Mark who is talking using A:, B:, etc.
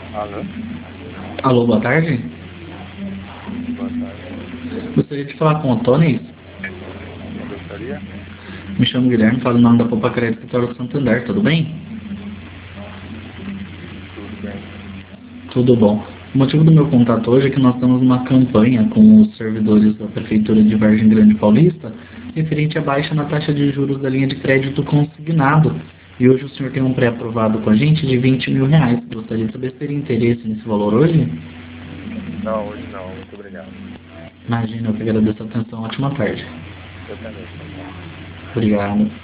A: Alô?
B: Alô, boa tarde.
A: Boa tarde.
B: Gostaria de falar com o Tonis.
A: Quem gostaria?
B: Me chamo Guilherme, falo em nome da Poupa Crédito Escritório Santander, tudo bem?
A: Tudo bem.
B: Tudo bom. O motivo do meu contato hoje é que nós temos uma campanha com os servidores da Prefeitura de Vargem Grande Paulista referente à baixa na taxa de juros da linha de crédito consignado. E hoje o senhor tem um pré-aprovado com a gente de R$ 20.000. Gostaria de saber se teria interesse nesse valor hoje?
A: Não, hoje não. Muito obrigado.
B: Imagina, eu que agradeço a atenção. Ótima tarde.
A: Eu também. Tchau, tchau.
B: Obrigado.